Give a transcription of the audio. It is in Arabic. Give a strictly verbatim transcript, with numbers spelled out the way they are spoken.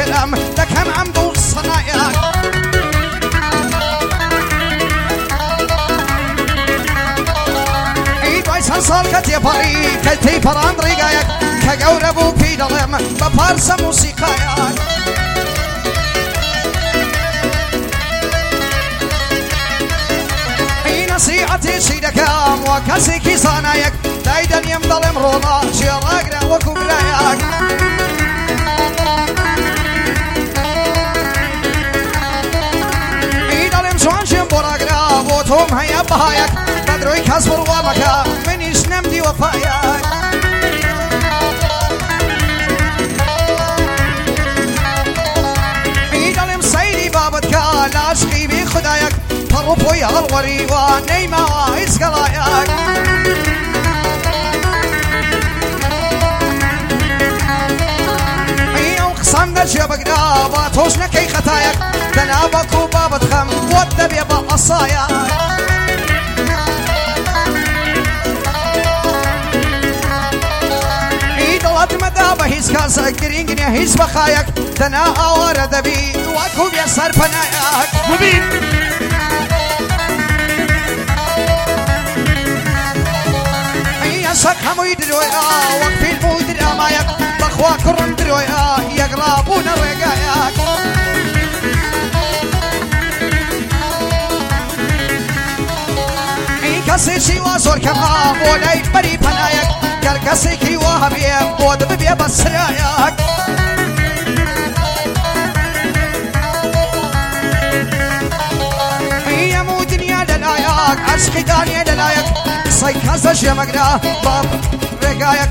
فێرم دەکەم ئەم دوو سەنایەک ئی دوای چەند ساڵ کە تێپەڕی کە تێیپەڕاند ڕێگایەک کە گەورە بوو پێی دەڵێم بە پارسە موسیقایەک نصيحتي دەکەم وە کەسێکی زانایەک دای دەنیم دەڵێم ڕۆڵە جێڕاگرە وەکو برایەک ئی دەڵێم جوان ژێم بۆ ڕاگرا بۆ تۆم هەیە بەهایەک بە درۆی کەس بڕوا بەکە منیش نەمدی وەفایەک ئی دەڵێم سەیری بابەتکە لە عاشقی بێ خودایەک پەڕوپۆی هەڵوەری وە نەیماوە هیچ گەڵایەک ئی ئەو قسەم دەرجێ بگرا با تۆش نەکەی خەتایەک دەنا بەکوو بابەت خەم بۆت دەبێ بە ئەسایەک ئی دڵت مەدا بە هیچ کەسە گرنگ نییە هیچ بەخایەک دەنا ئاوارە دەبی وەکوو بێ سەرپەنایەک ببین سەک هەمووی درۆیە وەک فیلم و درامایەک بەخوا کوڕم درۆیە یەکڕابوونە ڕێگایەک ئی کەسێکی وا زۆر کەمە بۆ لای بەری پەنایەک گەر کەسێکی وا هەبێ بۆ دەبێ بە سرایەک ئی هەموو دنیا لەلایەک عەشقی دانیە لەلایەک قسەی کەسە ژێمەگرا باب ڕێگایەک